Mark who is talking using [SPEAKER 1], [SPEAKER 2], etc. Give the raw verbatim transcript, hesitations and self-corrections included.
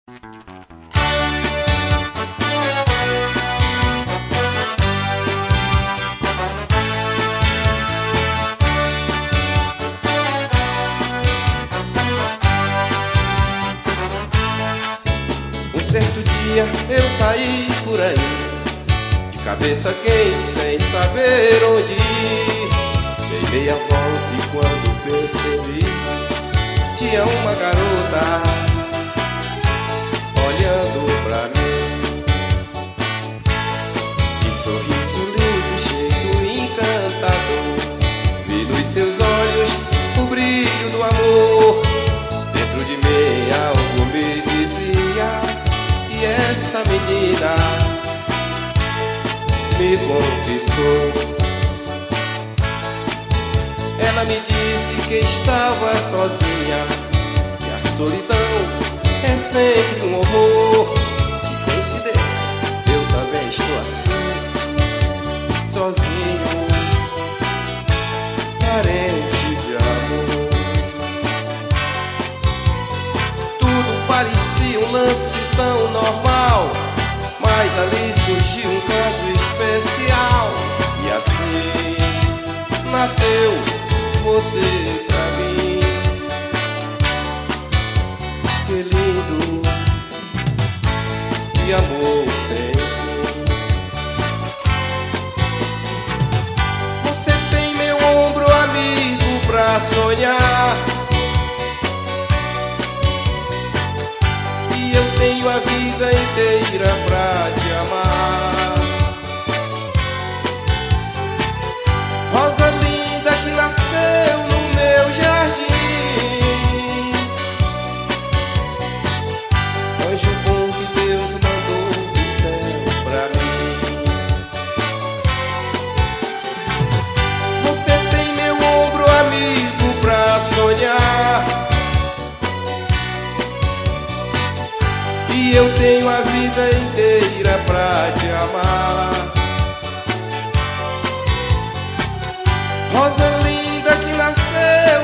[SPEAKER 1] Um certo dia eu saí por aí, de cabeça quente, sem saber onde ir. Dei meia volta e quando percebi, tinha uma garota olhando pra mim. Que sorriso lindo, cheio encantador. Vi nos seus olhos o brilho do amor. Dentro de mim algo me dizia que essa menina me conquistou. Ela me disse que estava sozinha, que a solidão é sempre um horror. Que coincidência, eu também estou assim, sozinho, carente de amor. Tudo parecia um lance tão normal, mas ali surgiu um caso especial. E assim nasceu você pra mim. Que lindo, que amor sem fim. Você tem meu ombro amigo pra sonhar, e eu tenho a vida inteira pra te amar. Rosa linda que nasceu no meu jardim, anjo bom que Deus mandou do céu pra mim. Você tem meu ombro amigo pra sonhar, e eu tenho a vida inteira pra te amar. Rosa linda que nasceu